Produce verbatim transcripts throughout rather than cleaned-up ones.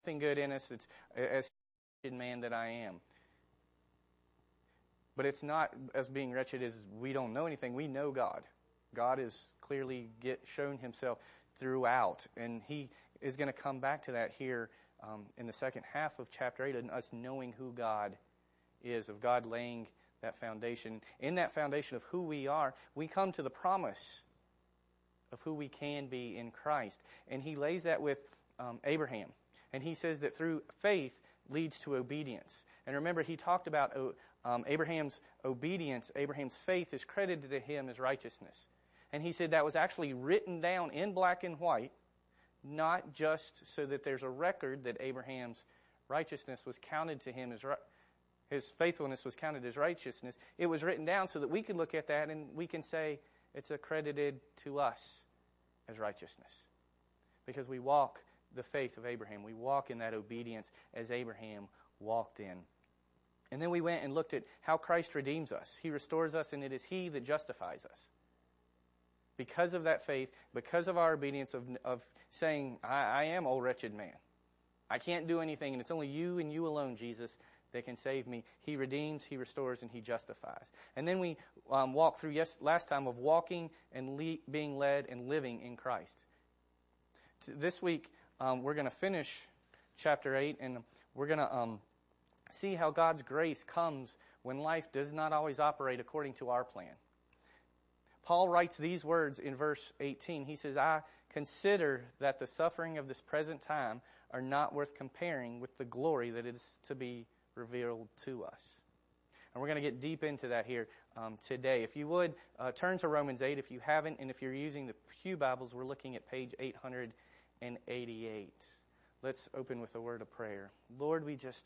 nothing good in us. It's as wretched man that I am. But it's not as being wretched as we don't know anything. We know God. God has clearly get, shown himself throughout. And he is going to come back to that here um, in the second half of chapter eight, and us knowing who God is, of God laying that foundation. In that foundation of who we are, we come to the promise of who we can be in Christ. And he lays that with um, Abraham. And he says that through faith leads to obedience. And remember, he talked about um, Abraham's obedience. Abraham's faith is credited to him as righteousness. And he said that was actually written down in black and white, not just so that there's a record that Abraham's righteousness was counted to him as right. His faithfulness was counted as righteousness. It was written down so that we can look at that and we can say it's accredited to us as righteousness. Because we walk the faith of Abraham. We walk in that obedience as Abraham walked in. And then we went and looked at how Christ redeems us. He restores us, and it is He that justifies us. Because of that faith, because of our obedience of, of saying, I, I am a wretched man. I can't do anything, and it's only you and you alone, Jesus, that can save me. He redeems, He restores, and He justifies. And then we um, walked through yes, last time of walking and le- being led and living in Christ. This week, um, we're going to finish chapter eight, and we're going to um, see how God's grace comes when life does not always operate according to our plan. Paul writes these words in verse eighteen. He says, I consider that the suffering of this present time are not worth comparing with the glory that is to be revealed to us. And we're going to get deep into that here um, today. If you would, uh, turn to Romans eight if you haven't, and if you're using the Pew Bibles, we're looking at page eight hundred eighty-eight. Let's open with a word of prayer. Lord, we just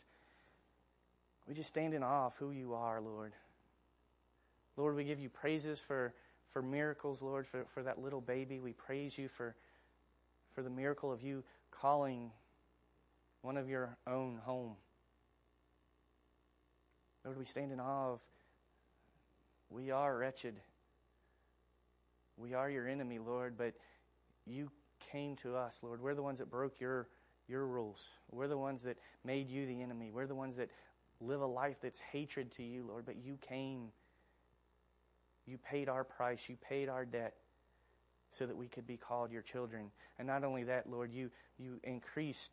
we just stand in awe of who you are, Lord. Lord, we give you praises for, for miracles, Lord, for, for that little baby. We praise you for, for the miracle of you calling one of your own home. Lord, we stand in awe of, we are wretched. We are your enemy, Lord, but you came to us, Lord. We're the ones that broke your, your rules. We're the ones that made you the enemy. We're the ones that live a life that's hatred to you, Lord, but you came. You paid our price. You paid our debt so that we could be called your children. And not only that, Lord, you, you increased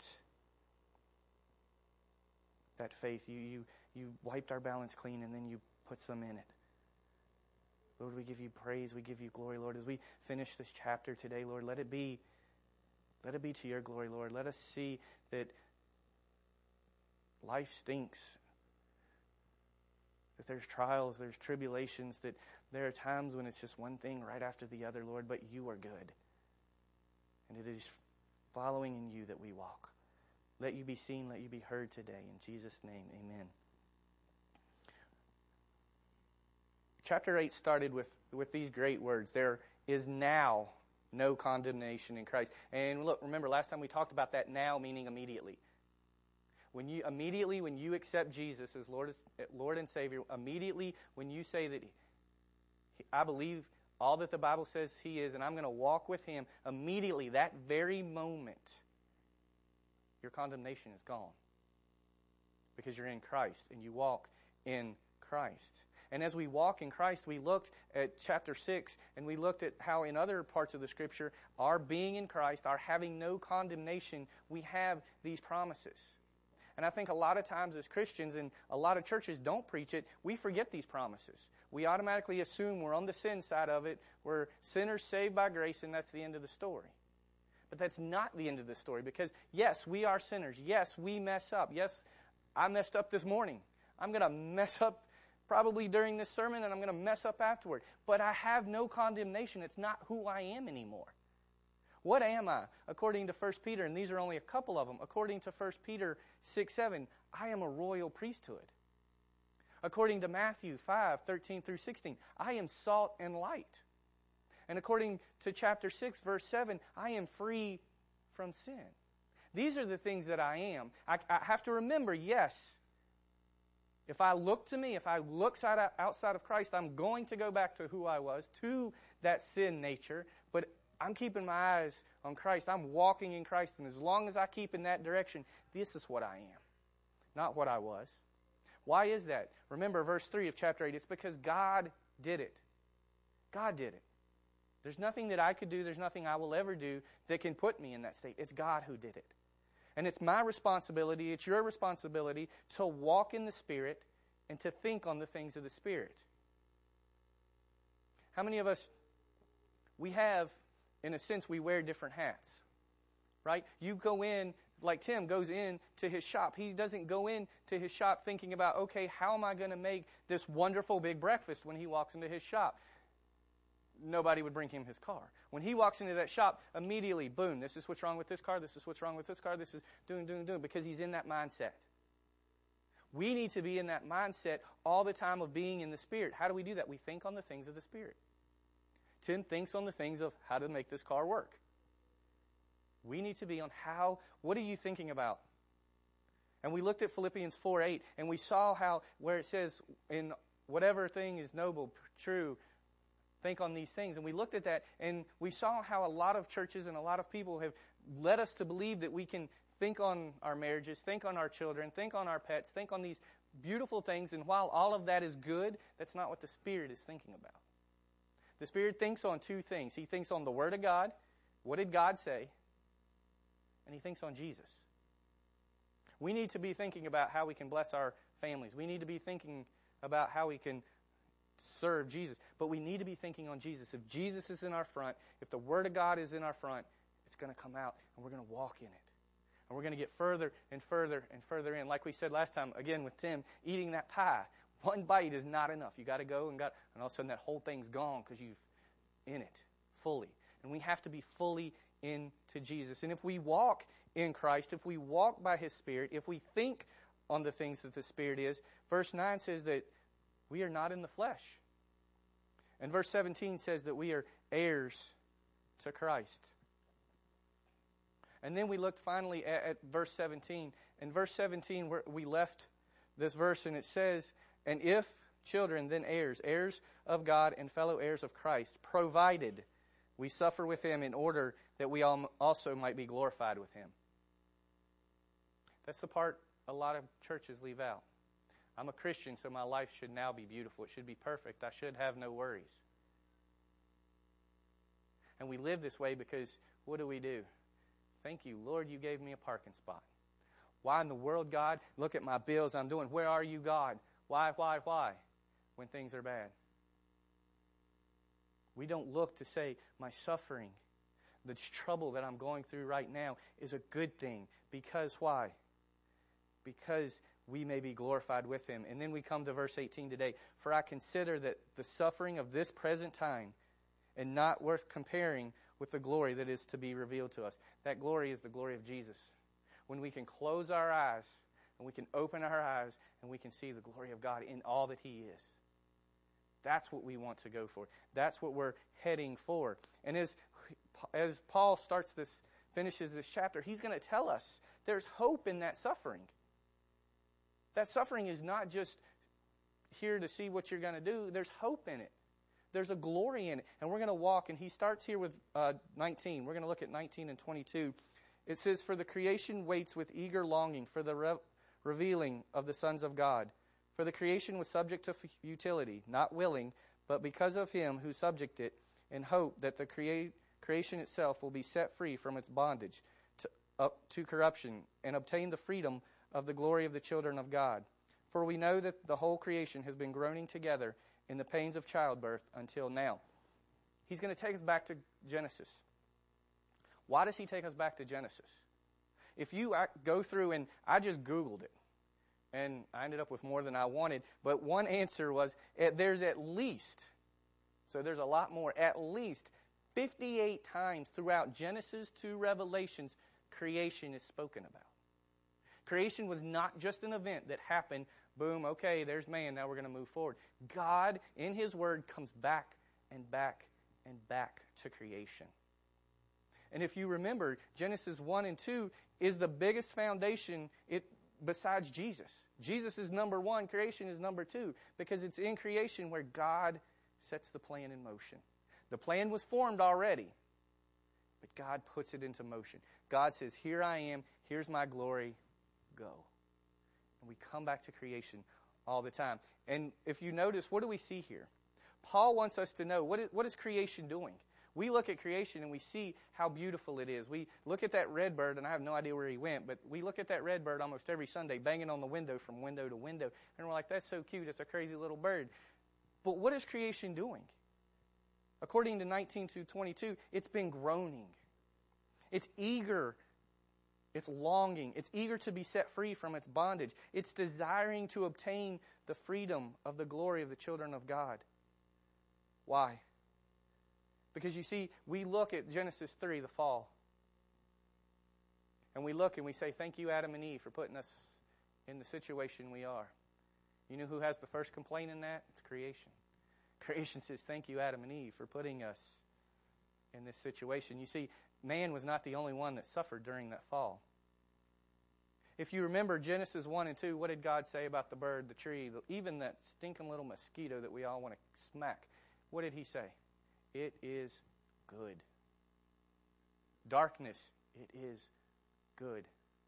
that faith. You, you, you wiped our balance clean, and then you put some in it. Lord, we give you praise. We give you glory, Lord. As we finish this chapter today, Lord, let it be, let it be to your glory, Lord. Let us see that life stinks, that there's trials, there's tribulations, that there are times when it's just one thing right after the other, Lord, but you are good. And it is following in you that we walk. Let you be seen, let you be heard today. In Jesus' name, amen. Chapter eight started with, with these great words. There is now no condemnation in Christ. And look, remember, last time we talked about that now meaning immediately. When you immediately when you accept Jesus as Lord, Lord and Savior, immediately when you say that he, I believe all that the Bible says He is, and I'm going to walk with Him, immediately, that very moment, your condemnation is gone. Because you're in Christ, and you walk in Christ. And as we walk in Christ, we looked at chapter six, and we looked at how in other parts of the Scripture, our being in Christ, our having no condemnation, we have these promises. And I think a lot of times as Christians, and a lot of churches don't preach it, we forget these promises. We automatically assume we're on the sin side of it, we're sinners saved by grace, and that's the end of the story. But that's not the end of the story, because yes, we are sinners. Yes, we mess up. Yes, I messed up this morning. I'm going to mess up probably during this sermon, and I'm going to mess up afterward. But I have no condemnation. It's not who I am anymore. What am I? According to First Peter, and these are only a couple of them, according to First Peter six seven, I am a royal priesthood. According to Matthew five thirteen through sixteen, I am salt and light. And according to chapter six, verse seven, I am free from sin. These are the things that I am. I, I have to remember, yes, if I look to me, if I look outside of Christ, I'm going to go back to who I was, to that sin nature. But I'm keeping my eyes on Christ. I'm walking in Christ. And as long as I keep in that direction, this is what I am, not what I was. Why is that? Remember verse three of chapter eight. It's because God did it. God did it. There's nothing that I could do, there's nothing I will ever do that can put me in that state. It's God who did it. And it's my responsibility, it's your responsibility to walk in the Spirit and to think on the things of the Spirit. How many of us, we have, in a sense, we wear different hats, right? You go in, like Tim goes in to his shop. He doesn't go in to his shop thinking about, okay, how am I going to make this wonderful big breakfast when he walks into his shop? Nobody would bring him his car. When he walks into that shop, immediately, boom, this is what's wrong with this car, this is what's wrong with this car, this is doing, doing, doing, because he's in that mindset. We need to be in that mindset all the time of being in the Spirit. How do we do that? We think on the things of the Spirit. Tim thinks on the things of how to make this car work. We need to be on how, what are you thinking about? And we looked at Philippians four eight, and we saw how, where it says, in whatever thing is noble, true, think on these things. And we looked at that, and we saw how a lot of churches and a lot of people have led us to believe that we can think on our marriages, think on our children, think on our pets, think on these beautiful things. And while all of that is good, that's not what the Spirit is thinking about. The Spirit thinks on two things. He thinks on the Word of God. What did God say? And He thinks on Jesus. We need to be thinking about how we can bless our families. We need to be thinking about how we can serve Jesus. But we need to be thinking on Jesus. If Jesus is in our front, if the Word of God is in our front, it's going to come out and we're going to walk in it. And we're going to get further and further and further in. Like we said last time, again with Tim, eating that pie. One bite is not enough. You got to go and got, and all of a sudden that whole thing's gone because you've in it fully. And we have to be fully into Jesus. And if we walk in Christ, if we walk by His Spirit, if we think on the things that the Spirit is, verse nine says that we are not in the flesh. And verse seventeen says that we are heirs to Christ. And then we looked finally at, at verse seventeen. In verse seventeen, we left this verse, and it says, and if children, then heirs, heirs of God and fellow heirs of Christ, provided we suffer with Him in order that we also might be glorified with Him. That's the part a lot of churches leave out. I'm a Christian, so my life should now be beautiful. It should be perfect. I should have no worries. And we live this way because what do we do? Thank you, Lord, you gave me a parking spot. Why in the world, God? Look at my bills I'm doing. Where are you, God? Why, why, why? When things are bad. We don't look to say, my suffering, the trouble that I'm going through right now is a good thing. Because why? Because we may be glorified with Him. And then we come to verse eighteen today. For I consider that the suffering of this present time and not worth comparing with the glory that is to be revealed to us. That glory is the glory of Jesus. When we can close our eyes and we can open our eyes and we can see the glory of God in all that He is. That's what we want to go for. That's what we're heading for. And as, as Paul starts this, finishes this chapter, he's going to tell us there's hope in that suffering. That suffering is not just here to see what you're going to do. There's hope in it. There's a glory in it. And we're going to walk, and he starts here with uh, nineteen. We're going to look at nineteen and twenty-two. It says, for the creation waits with eager longing for the re- revealing of the sons of God. For the creation was subject to futility, not willing, but because of Him who subjected it, in hope that the crea- creation itself will be set free from its bondage to, uh, to corruption and obtain the freedom of the glory of the children of God. For we know that the whole creation has been groaning together in the pains of childbirth until now. He's going to take us back to Genesis. Why does he take us back to Genesis? If you go through, and I just Googled it, and I ended up with more than I wanted, but one answer was, there's at least, so there's a lot more, at least fifty-eight times throughout Genesis to Revelations, creation is spoken about. Creation was not just an event that happened, boom, okay, there's man, now we're going to move forward. God, in His Word, comes back and back and back to creation. And if you remember, Genesis one and two is the biggest foundation it, besides Jesus. Jesus is number one, creation is number two, because it's in creation where God sets the plan in motion. The plan was formed already. But God puts it into motion. God says, here I am, here's my glory, go. And we come back to creation all the time. And if you notice, what do we see here? Paul wants us to know, what is, what is creation doing? We look at creation and we see how beautiful it is. We look at that red bird, and I have no idea where he went, but we look at that red bird almost every Sunday, banging on the window from window to window. And we're like, that's so cute, it's a crazy little bird. But what is creation doing? According to nineteen two twenty-two, it's been groaning. It's eager. It's longing. It's eager to be set free from its bondage. It's desiring to obtain the freedom of the glory of the children of God. Why? Because you see, we look at Genesis three, the fall. And we look and we say, thank you, Adam and Eve, for putting us in the situation we are. You know who has the first complaint in that? It's creation. Creation says, thank you, Adam and Eve, for putting us in this situation. You see, man was not the only one that suffered during that fall. If you remember Genesis one and two, what did God say about the bird, the tree, the, even that stinking little mosquito that we all want to smack? What did he say? It is good. Darkness, it is good.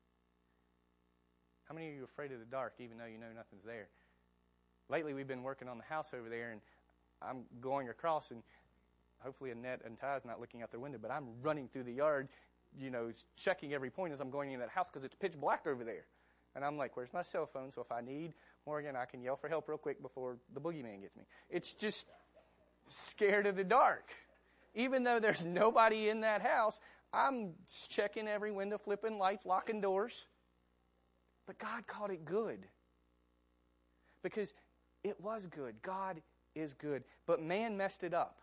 How many of you are afraid of the dark, even though you know nothing's there? Lately, we've been working on the house over there, and I'm going across, and hopefully Annette and Ty's not looking out their window, but I'm running through the yard, you know, checking every point as I'm going into that house because it's pitch black over there. And I'm like, where's my cell phone? So if I need Morgan, I can yell for help real quick before the boogeyman gets me. It's just scared of the dark. Even though there's nobody in that house, I'm checking every window, flipping lights, locking doors. But God called it good. Because it was good. God is good. But man messed it up.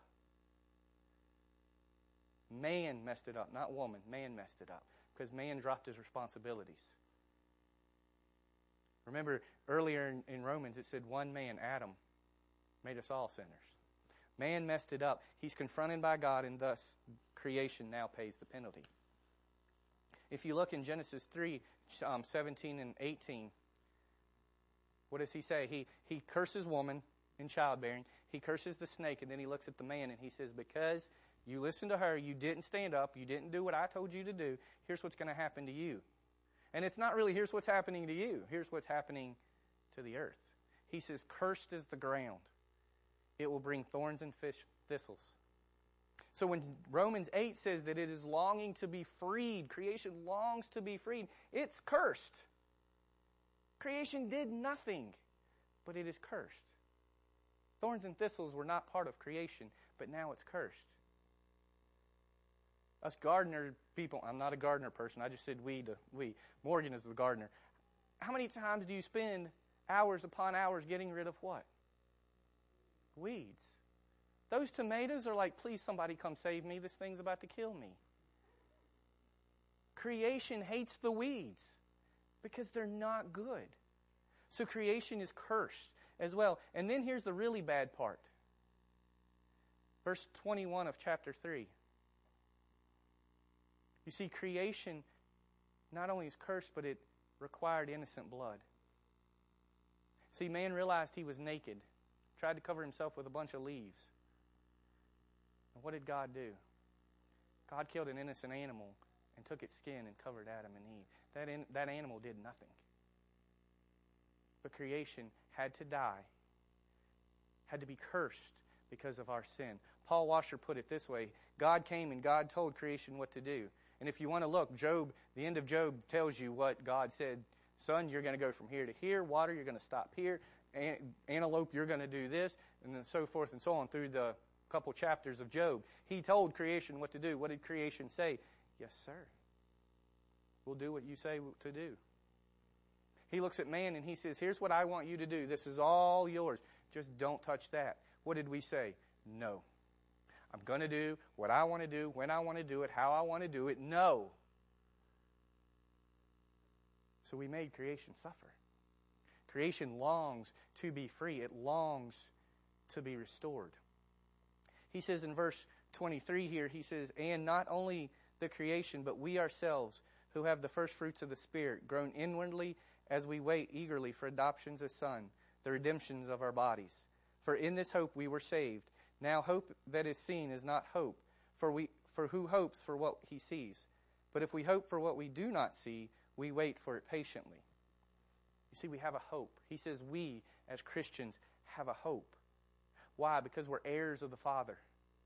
Man messed it up, not woman. Man messed it up. Because man dropped his responsibilities. Remember, earlier in, in Romans it said one man, Adam, made us all sinners. Man messed it up. He's confronted by God, and thus creation now pays the penalty. If you look in Genesis three, um, seventeen and eighteen, what does he say? He, he curses woman in childbearing. He curses the snake, and then he looks at the man, and he says, because you listened to her, you didn't stand up, you didn't do what I told you to do, here's what's going to happen to you. And it's not really, here's what's happening to you. Here's what's happening to the earth. He says, cursed is the ground. It will bring thorns and fish, thistles. So when Romans eight says that it is longing to be freed, creation longs to be freed, it's cursed. Creation did nothing, but it is cursed. Thorns and thistles were not part of creation, but now it's cursed. Us gardener people, I'm not a gardener person, I just said we to we. Morgan is the gardener. How many times do you spend hours upon hours getting rid of what? Weeds. Those tomatoes are like, please somebody come save me, this thing's about to kill me. Creation hates the weeds because they're not good. So creation is cursed as well. And then here's the really bad part. Verse twenty-one of chapter three. You see, creation not only is cursed, but it required innocent blood. See, man realized he was naked, tried to cover himself with a bunch of leaves. And what did God do? God killed an innocent animal and took its skin and covered Adam and Eve. That, in, that animal did nothing. But creation had to die, had to be cursed because of our sin. Paul Washer put it this way: God came and God told creation what to do. And if you want to look, Job, the end of Job tells you what God said. Son, you're going to go from here to here. Water, you're going to stop here. An- antelope, you're going to do this. And then so forth and so on through the couple chapters of Job. He told creation what to do. What did creation say? Yes, sir. We'll do what you say to do. He looks at man and he says, here's what I want you to do. This is all yours. Just don't touch that. What did we say? No. I'm going to do what I want to do, when I want to do it, how I want to do it. No. So we made creation suffer. Creation longs to be free. It longs to be restored. He says in verse twenty-three here, he says, and not only the creation, but we ourselves who have the first fruits of the Spirit, grown inwardly as we wait eagerly for adoptions as sons, the redemptions of our bodies. For in this hope we were saved. Now hope that is seen is not hope, for we For who hopes for what he sees? But if we hope for what we do not see, we wait for it patiently. You see, we have a hope. He says we, as Christians, have a hope. Why? Because we're heirs of the Father.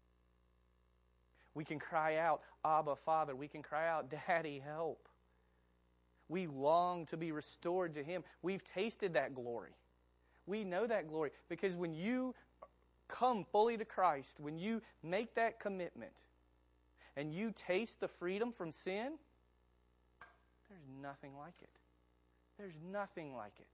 We can cry out, Abba, Father. We can cry out, Daddy, help. We long to be restored to Him. We've tasted that glory. We know that glory because when you come fully to Christ, when you make that commitment and you taste the freedom from sin, there's nothing like it. There's nothing like it.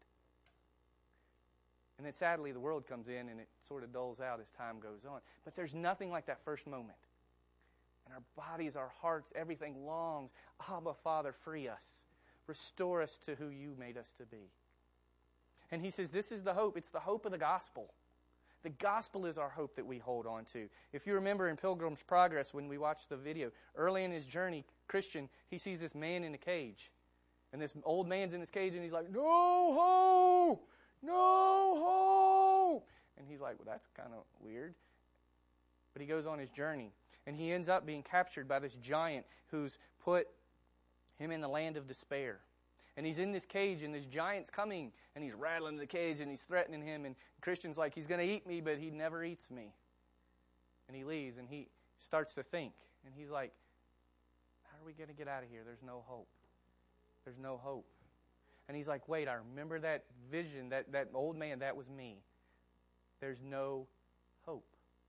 And then sadly, the world comes in and it sort of dulls out as time goes on. But there's nothing like that first moment. And our bodies, our hearts, everything longs, Abba, Father, free us. Restore us to who you made us to be. And he says this is the hope. It's the hope of the gospel. The gospel is our hope that we hold on to. If you remember in Pilgrim's Progress when we watched the video, early in his journey, Christian, he sees this man in a cage. And this old man's in his cage and he's like, no hope! No hope! And he's like, well, that's kind of weird. But he goes on his journey. And he ends up being captured by this giant who's put him in the land of despair. And he's in this cage, and this giant's coming, and he's rattling the cage, and he's threatening him. And Christian's like, he's going to eat me, but he never eats me. And he leaves, and he starts to think. And he's like, how are we going to get out of here? There's no hope. There's no hope. And he's like, wait, I remember that vision, that, that old man, that was me. There's no hope.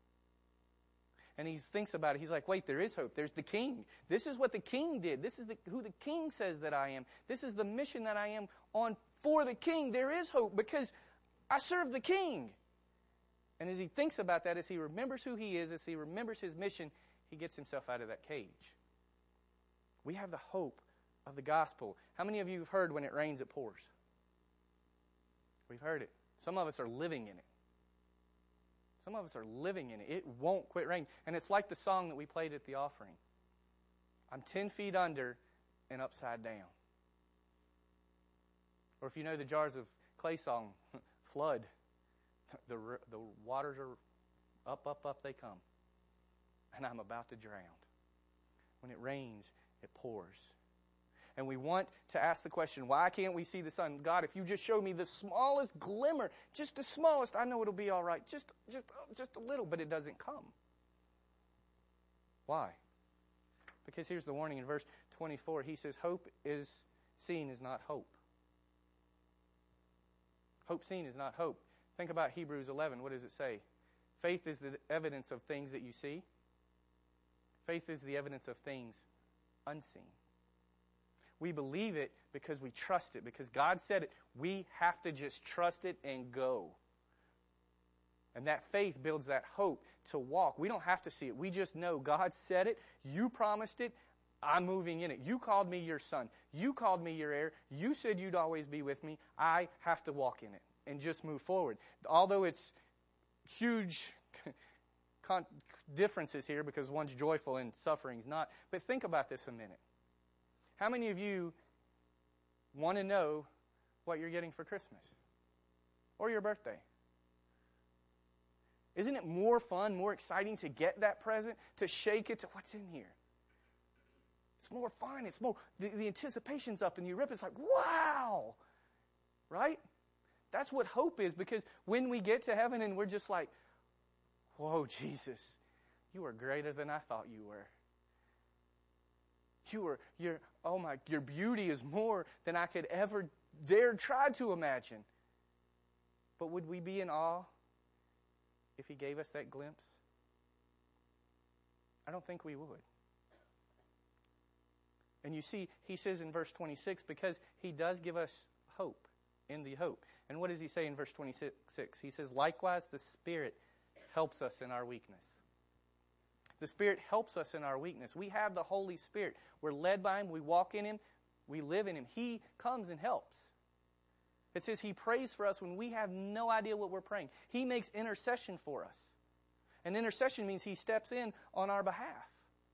And he thinks about it. He's like, wait, there is hope. There's the king. This is what the king did. This is the, who the king says that I am. This is the mission that I am on for the king. There is hope because I serve the king. And as he thinks about that, as he remembers who he is, as he remembers his mission, he gets himself out of that cage. We have the hope of the gospel. How many of you have heard when it rains, it pours? We've heard it. Some of us are living in it. Some of us are living in it. It won't quit raining. And it's like the song that we played at the offering. I'm ten feet under and upside down. Or if you know the Jars of Clay song, flood. The, the waters are up, up, up they come. And I'm about to drown. When it rains, it pours. And we want to ask the question, why can't we see the sun? God, if you just show me the smallest glimmer, just the smallest, I know it'll be all right. Just, just, just a little, but it doesn't come. Why? Because here's the warning in verse twenty-four. He says, hope is seen is not hope. Hope seen is not hope. Think about Hebrews eleven. What does it say? Faith is the evidence of things that you see. Faith is the evidence of things unseen. We believe it because we trust it. Because God said it, we have to just trust it and go. And that faith builds that hope to walk. We don't have to see it. We just know God said it. You promised it. I'm moving in it. You called me your son. You called me your heir. You said you'd always be with me. I have to walk in it and just move forward. Although it's huge differences here because one's joyful and suffering's not. But think about this a minute. How many of you want to know what you're getting for Christmas or your birthday? Isn't it more fun, more exciting to get that present, to shake it, to what's in here? It's more fun. It's more, the, the anticipation's up and you rip it. It's like, wow! Right? That's what hope is because when we get to heaven and we're just like, whoa, Jesus, you are greater than I thought you were. You are, your, oh my, your beauty is more than I could ever dare try to imagine. But would we be in awe if He gave us that glimpse? I don't think we would. And you see, He says in verse twenty-six, because He does give us hope in the hope. And what does He say in verse twenty-six? He says, likewise, the Spirit helps us in our weakness. The Spirit helps us in our weakness. We have the Holy Spirit. We're led by Him. We walk in Him. We live in Him. He comes and helps. It says He prays for us when we have no idea what we're praying. He makes intercession for us. And intercession means He steps in on our behalf.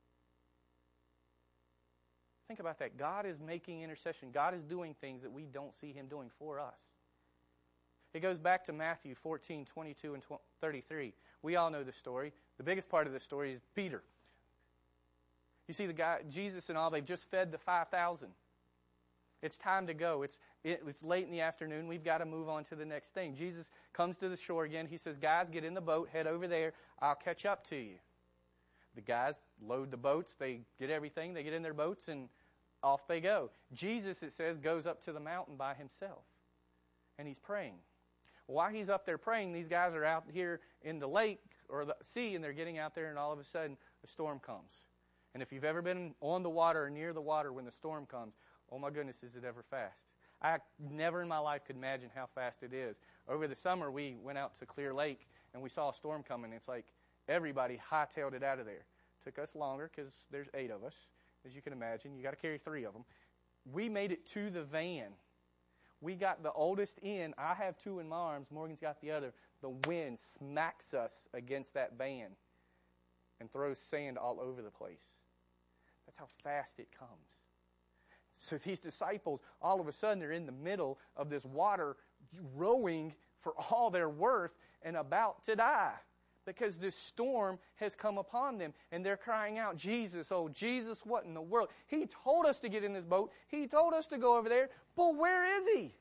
Think about that. God is making intercession. God is doing things that we don't see Him doing for us. It goes back to Matthew fourteen, twenty-two, and thirty-three. We all know the story. The biggest part of the story is Peter. You see, the guy, Jesus and all, they've just fed the five thousand. It's time to go. It's, it, it's late in the afternoon. We've got to move on to the next thing. Jesus comes to the shore again. He says, guys, get in the boat. Head over there. I'll catch up to you. The guys load the boats. They get everything. They get in their boats, and off they go. Jesus, it says, goes up to the mountain by himself, and he's praying. While he's up there praying, these guys are out here in the lake or the sea, and they're getting out there, and all of a sudden, a storm comes. And if you've ever been on the water or near the water when the storm comes, oh my goodness, is it ever fast. I never in my life could imagine how fast it is. Over the summer, we went out to Clear Lake, and we saw a storm coming. It's like everybody hightailed it out of there. Took us longer because there's eight of us, as you can imagine. You got to carry three of them. We made it to the van. We got the oldest in. I have two in my arms. Morgan's got the other. The wind smacks us against that van and throws sand all over the place. That's how fast it comes. So these disciples, all of a sudden, they're in the middle of this water, rowing for all they're worth and about to die because this storm has come upon them. And they're crying out, Jesus, oh, Jesus, what in the world? He told us to get in this boat. He told us to go over there. But where is he?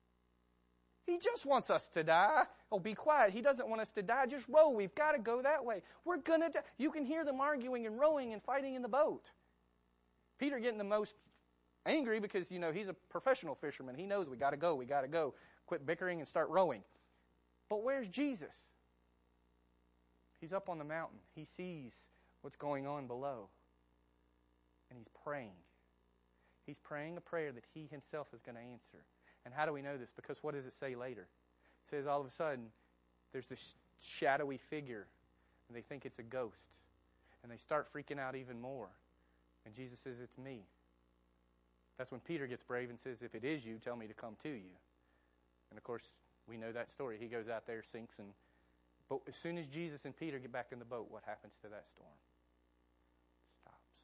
He just wants us to die. Oh, be quiet. He doesn't want us to die. Just row. We've got to go that way. We're going to die. You can hear them arguing and rowing and fighting in the boat. Peter getting the most angry because, you know, he's a professional fisherman. He knows we got to go. We got to go. Quit bickering and start rowing. But where's Jesus? He's up on the mountain. He sees what's going on below. And he's praying. He's praying a prayer that he himself is going to answer. And how do we know this? Because what does it say later? It says all of a sudden, there's this shadowy figure, and they think it's a ghost. And they start freaking out even more. And Jesus says, it's me. That's when Peter gets brave and says, if it is you, tell me to come to you. And of course, we know that story. He goes out there, sinks, and but as soon as Jesus and Peter get back in the boat, what happens to that storm? It stops.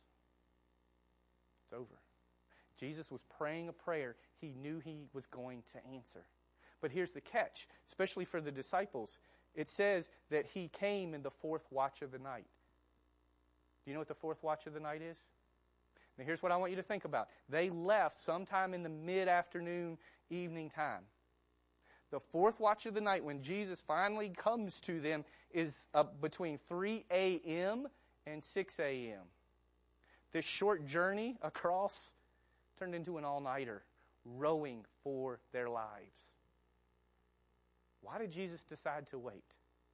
It's over. Jesus was praying a prayer he knew he was going to answer. But here's the catch, especially for the disciples. It says that he came in the fourth watch of the night. Do you know what the fourth watch of the night is? Now here's what I want you to think about. They left sometime in the mid-afternoon, evening time. The fourth watch of the night, when Jesus finally comes to them, is up between three a.m. and six a.m. This short journey across turned into an all-nighter, rowing for their lives. Why did Jesus decide to wait?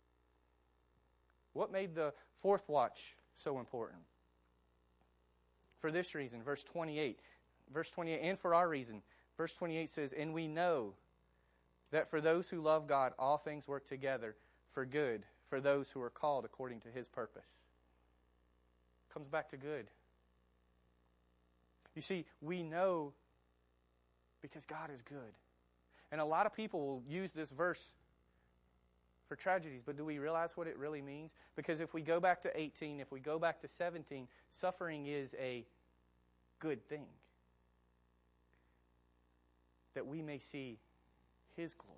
What made the fourth watch so important? For this reason, verse twenty-eight. Verse twenty-eight, and for our reason. Verse twenty-eight says, and we know that for those who love God, all things work together for good, for those who are called according to his purpose. Comes back to good. You see, we know because God is good. And a lot of people will use this verse for tragedies, but do we realize what it really means? Because if we go back to eighteen, if we go back to seventeen, suffering is a good thing. That we may see his glory.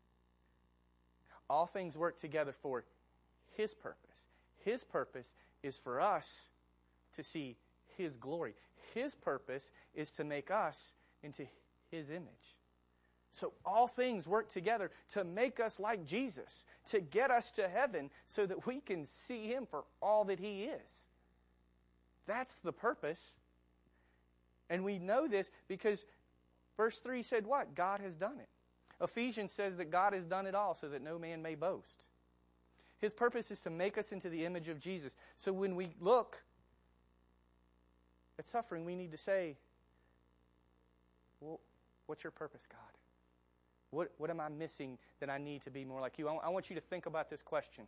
All things work together for his purpose. His purpose is for us to see his glory. His purpose is to make us into his image. So all things work together to make us like Jesus, to get us to heaven so that we can see him for all that he is. That's the purpose. And we know this because verse three said what? God has done it. Ephesians says that God has done it all so that no man may boast. His purpose is to make us into the image of Jesus. So when we look at suffering, we need to say, well, what's your purpose, God? What, what am I missing that I need to be more like you? I, I want you to think about this question.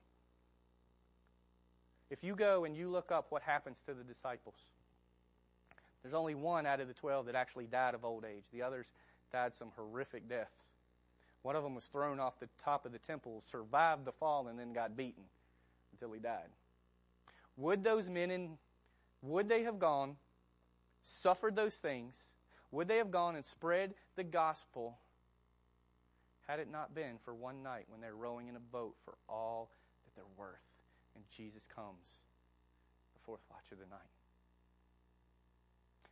If you go and you look up what happens to the disciples, there's only one out of the twelve that actually died of old age. The others died some horrific deaths. One of them was thrown off the top of the temple, survived the fall, and then got beaten until he died. Would those men, in, would they have gone, suffered those things, would they have gone and spread the gospel had it not been for one night when they're rowing in a boat for all that they're worth and Jesus comes the fourth watch of the night?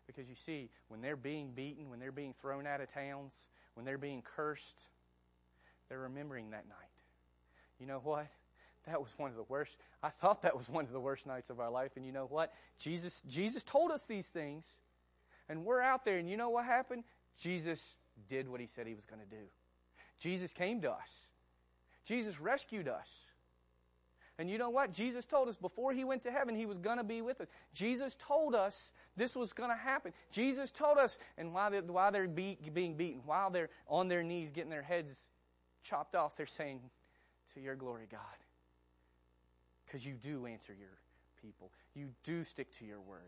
Because you see, when they're being beaten, when they're being thrown out of towns, when they're being cursed, they're remembering that night. You know what? That was one of the worst. I thought that was one of the worst nights of our life. And you know what? Jesus, Jesus told us these things. And we're out there, and you know what happened? Jesus did what he said he was going to do. Jesus came to us. Jesus rescued us. And you know what? Jesus told us before he went to heaven, he was going to be with us. Jesus told us this was going to happen. Jesus told us, and while they're, while they're be, being beaten, while they're on their knees getting their heads chopped off, they're saying, to your glory, God. Because you do answer your people. You do stick to your word.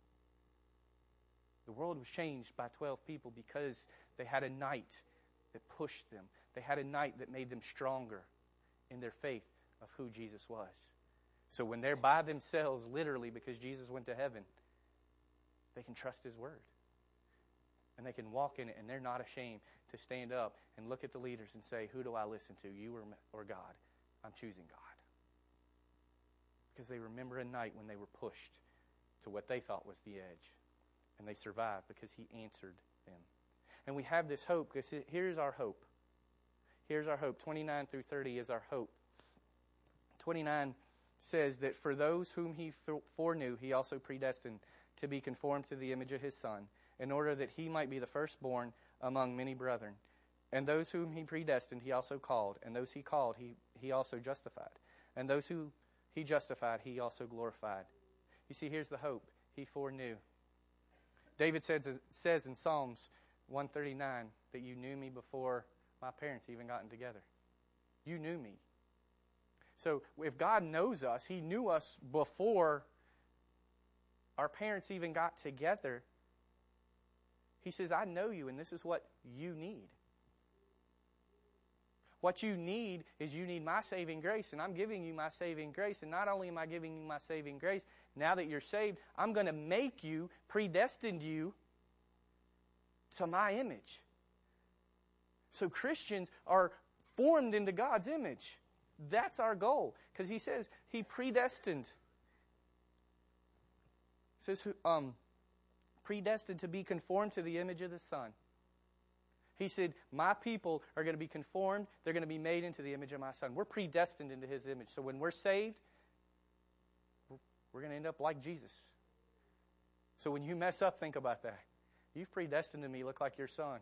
The world was changed by twelve people because they had a night that pushed them. They had a night that made them stronger in their faith of who Jesus was. So when they're by themselves, literally, because Jesus went to heaven, they can trust his word. And they can walk in it, and they're not ashamed to stand up and look at the leaders and say, who do I listen to, you or, or God? I'm choosing God. Because they remember a night when they were pushed to what they thought was the edge. And they survived because he answered them. And we have this hope, because here's our hope. Here's our hope. twenty-nine through thirty is our hope. twenty-nine says that for those whom he foreknew, he also predestined to be conformed to the image of his Son, in order that he might be the firstborn among many brethren. And those whom he predestined, he also called. And those he called, he, he also justified. And those who he justified, he also glorified. You see, here's the hope. He foreknew. David says, says in Psalms one thirty-nine that you knew me before my parents even gotten together. You knew me. So if God knows us, he knew us before our parents even got together. He says, I know you, and this is what you need. What you need is you need my saving grace, and I'm giving you my saving grace. And not only am I giving you my saving grace, now that you're saved, I'm going to make you, predestined you to my image. So Christians are formed into God's image. That's our goal. Because he says he predestined. It says um, predestined to be conformed to the image of the Son. He said, my people are going to be conformed. They're going to be made into the image of my Son. We're predestined into his image. So when we're saved, we're going to end up like Jesus. So when you mess up, think about that. You've predestined to me look like your Son.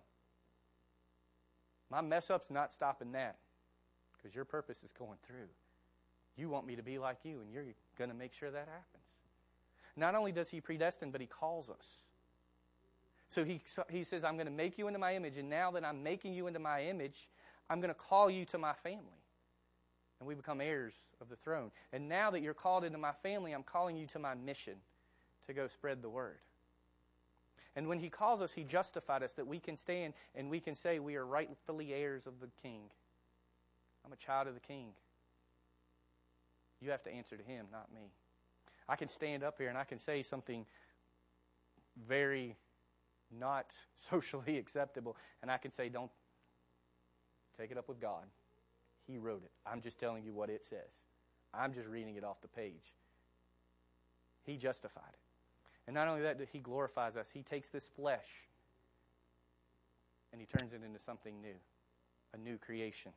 My mess up's not stopping that, because your purpose is going through. You want me to be like you, and you're going to make sure that happens. Not only does he predestine, but he calls us. So he, he says, I'm going to make you into my image, and now that I'm making you into my image, I'm going to call you to my family. And we become heirs of the throne. And now that you're called into my family, I'm calling you to my mission, to go spread the word. And when he calls us, he justified us, that we can stand and we can say we are rightfully heirs of the King. I'm a child of the King. You have to answer to him, not me. I can stand up here and I can say something very not socially acceptable, and I can say, don't take it up with God. He wrote it. I'm just telling you what it says. I'm just reading it off the page. He justified it. And not only that, he glorifies us. He takes this flesh and he turns it into something new, a new creation.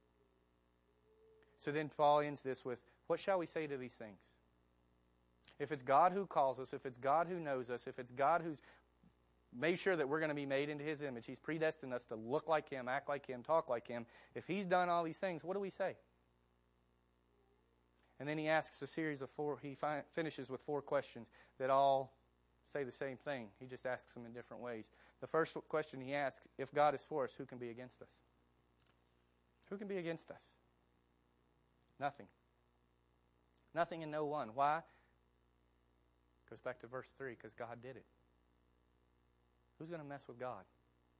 So then Paul ends this with, what shall we say to these things? If it's God who calls us, if it's God who knows us, if it's God who's made sure that we're going to be made into his image, he's predestined us to look like him, act like him, talk like him. If he's done all these things, what do we say? And then he asks a series of four, he fi- finishes with four questions that all say the same thing. He just asks them in different ways. The first question he asks, if God is for us, who can be against us? Who can be against us? Nothing. Nothing and no one. Why? Goes back to verse three, because God did it. Who's going to mess with God?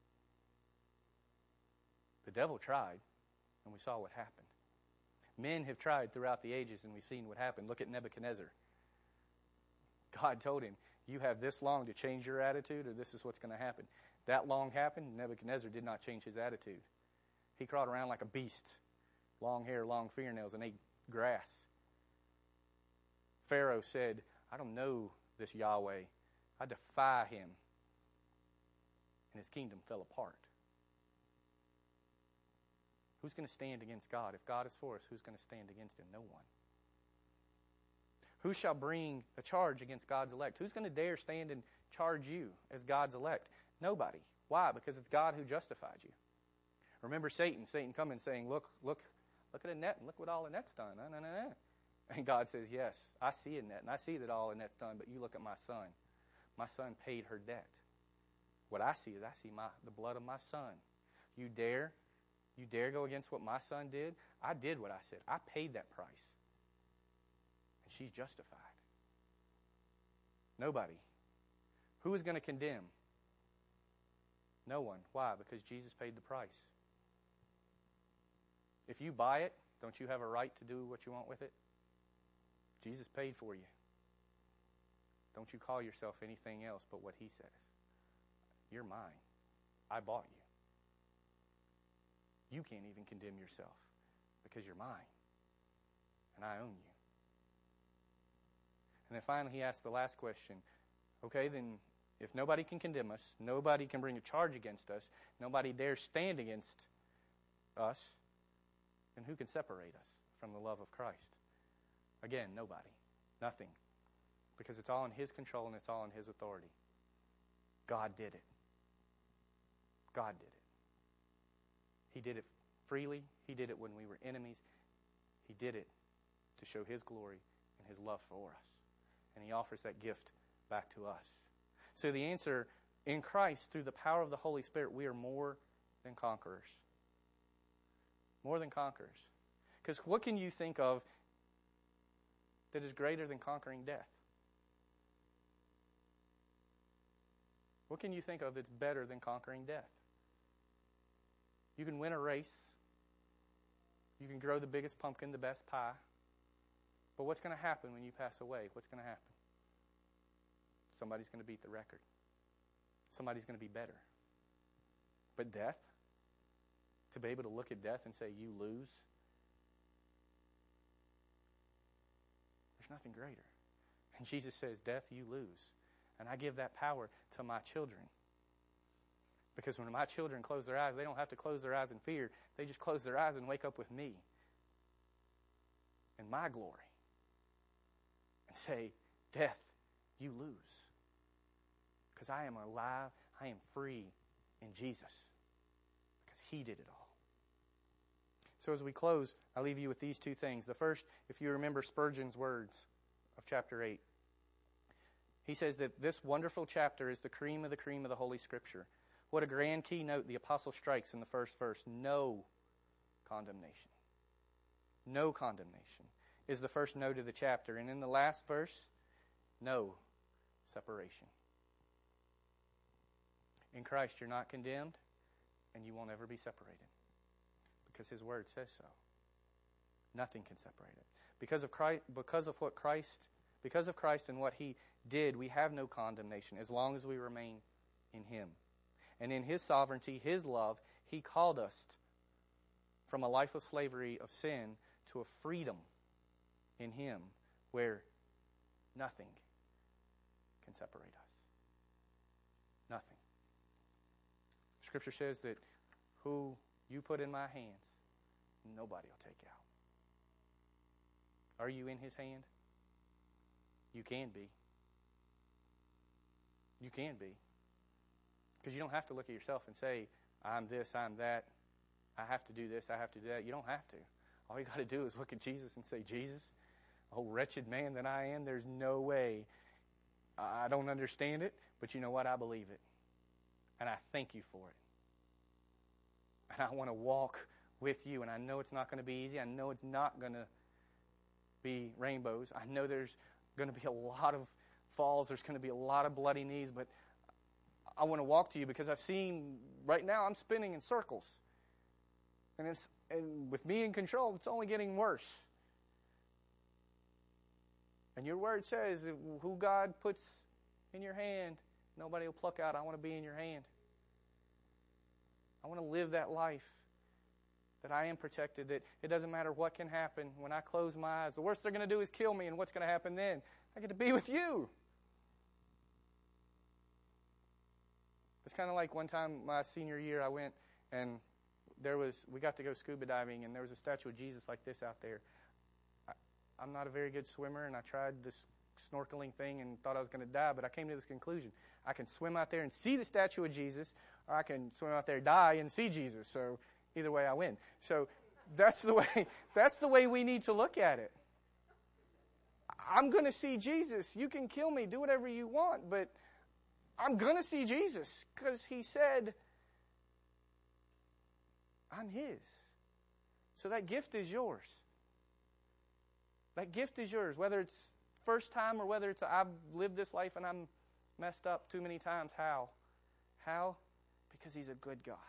The devil tried, and we saw what happened. Men have tried throughout the ages, and we've seen what happened. Look at Nebuchadnezzar. God told him, you have this long to change your attitude, or this is what's going to happen. That long happened, Nebuchadnezzar did not change his attitude. He crawled around like a beast. Long hair, long fingernails, and ate grass. Pharaoh said, I don't know this Yahweh. I defy him. And his kingdom fell apart. Who's going to stand against God? If God is for us, who's going to stand against him? No one. Who shall bring a charge against God's elect? Who's going to dare stand and charge you as God's elect? Nobody. Why? Because it's God who justified you. Remember Satan. Satan coming saying, look, look, look at a net and look what all the net's done. No, no, no, no. And God says, yes, I see a net and I see that all the net's done, but you look at my son. My son paid her debt. What I see is I see my the blood of my son. You dare, you dare go against what my son did? I did what I said. I paid that price. And she's justified. Nobody. Who is going to condemn? No one. Why? Because Jesus paid the price. If you buy it, don't you have a right to do what you want with it? Jesus paid for you. Don't you call yourself anything else but what he says. You're mine. I bought you. You can't even condemn yourself because you're mine. And I own you. And then finally he asks the last question. Okay, then if nobody can condemn us, nobody can bring a charge against us, nobody dares stand against us, then who can separate us from the love of Christ? Again, nobody. Nothing. Because it's all in his control and it's all in his authority. God did it. God did it. He did it freely. He did it when we were enemies. He did it to show his glory and his love for us. And he offers that gift back to us. So the answer, in Christ, through the power of the Holy Spirit, we are more than conquerors. More than conquerors. Because what can you think of that is greater than conquering death? What can you think of that's better than conquering death? You can win a race. You can grow the biggest pumpkin, the best pie. But what's going to happen when you pass away? What's going to happen? Somebody's going to beat the record. Somebody's going to be better. But death, to be able to look at death and say, you lose, there's nothing greater. And Jesus says, death, you lose. And I give that power to my children. Because when my children close their eyes, they don't have to close their eyes in fear. They just close their eyes and wake up with me in my glory. And say, death, you lose. Because I am alive, I am free in Jesus. Because he did it all. So as we close, I leave you with these two things. The first, if you remember Spurgeon's words of chapter eight. He says that this wonderful chapter is the cream of the cream of the Holy Scripture. What a grand keynote the apostle strikes in the first verse. No condemnation. No condemnation is the first note of the chapter. And in the last verse, no separation. In Christ, you're not condemned, and you won't ever be separated. Because his word says so. Nothing can separate it. Because of Christ, because of what Christ, because of Christ and what he did, we have no condemnation as long as we remain in him. And in his sovereignty, his love, he called us from a life of slavery of sin to a freedom in him where nothing can separate us. Nothing. Scripture says that who you put in my hands, nobody will take out. Are you in his hand? You can be. You can be. Because you don't have to look at yourself and say, I'm this, I'm that. I have to do this, I have to do that. You don't have to. All you got to do is look at Jesus and say, Jesus, oh wretched man that I am, there's no way. I don't understand it, but you know what? I believe it. And I thank you for it. And I want to walk with you. And I know it's not going to be easy. I know it's not going to be rainbows. I know there's going to be a lot of falls. There's going to be a lot of bloody knees. But I want to walk to you because I've seen, right now I'm spinning in circles. And, it's, and with me in control, it's only getting worse. And your word says, who God puts in your hand, nobody will pluck out. I want to be in your hand. I want to live that life that I am protected, that it doesn't matter what can happen. When I close my eyes, the worst they're going to do is kill me, and what's going to happen then? I get to be with you. It's kind of like one time my senior year I went and there was, we got to go scuba diving, and there was a statue of Jesus like this out there. I, I'm not a very good swimmer, and I tried this snorkeling thing and thought I was going to die, but I came to this conclusion. I can swim out there and see the statue of Jesus, or I can swim out there, die, and see Jesus. So either way I win. So that's the way, that's the way we need to look at it. I'm going to see Jesus. You can kill me, do whatever you want, but I'm going to see Jesus because he said, I'm his. So that gift is yours. That gift is yours, whether it's first time or whether it's I've lived this life and I'm messed up too many times. How? How? Because he's a good God.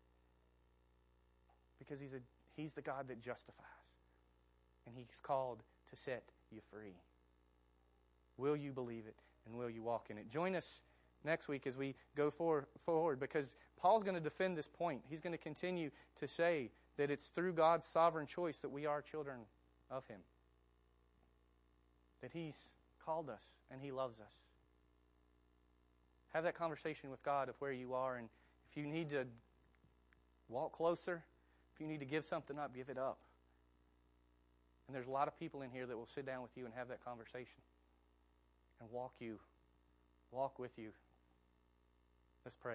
Because he's a he's the God that justifies. And he's called to set you free. Will you believe it and will you walk in it? Join us next week as we go for, forward, because Paul's going to defend this point. He's going to continue to say that it's through God's sovereign choice that we are children of him. That he's called us and he loves us. Have that conversation with God of where you are, and if you need to walk closer, if you need to give something up, give it up. And there's a lot of people in here that will sit down with you and have that conversation and walk you, walk with you. Let's pray.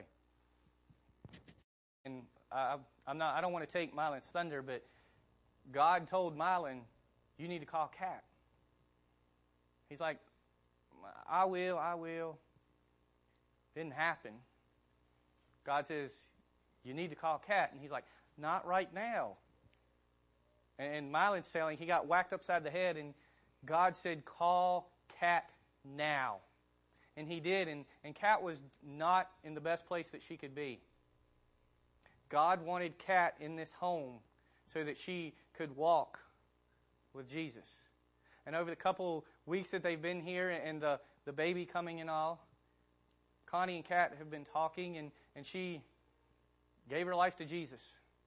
And I, I'm not, I don't want to take Mylan's thunder, but God told Mylan, you need to call Kat. He's like, I will, I will. Didn't happen. God says, you need to call Kat. And he's like, not right now. And Mylan's telling, he got whacked upside the head, and God said, call Kat now. And he did, and, and Kat was not in the best place that she could be. God wanted Kat in this home so that she could walk with Jesus. And over the couple weeks that they've been here and the, the baby coming and all, Connie and Kat have been talking, and, and she gave her life to Jesus.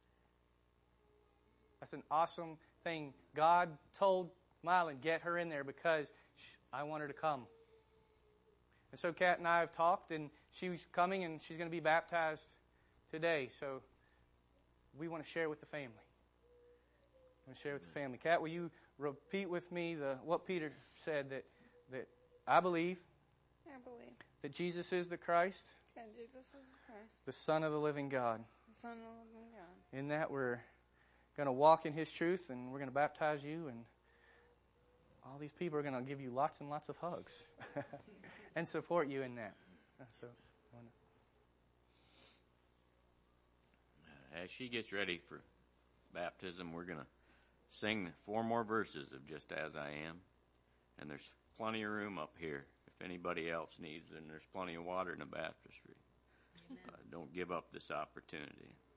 That's an awesome thing. God told Mylan, get her in there because I want her to come. And so Kat and I have talked, and she's coming, and she's going to be baptized today. So we want to share with the family. I want to share with the family. Kat, will you repeat with me the what Peter said, that that I believe, I believe that Jesus is the Christ, that Jesus is the Christ, the Son of the living God. the Son of the living God. In that we're going to walk in his truth, and we're going to baptize you, and all these people are going to give you lots and lots of hugs and support you in that. So, as she gets ready for baptism, we're going to sing four more verses of Just As I Am. And there's plenty of room up here if anybody else needs, and there's plenty of water in the baptistry. Uh, don't give up this opportunity.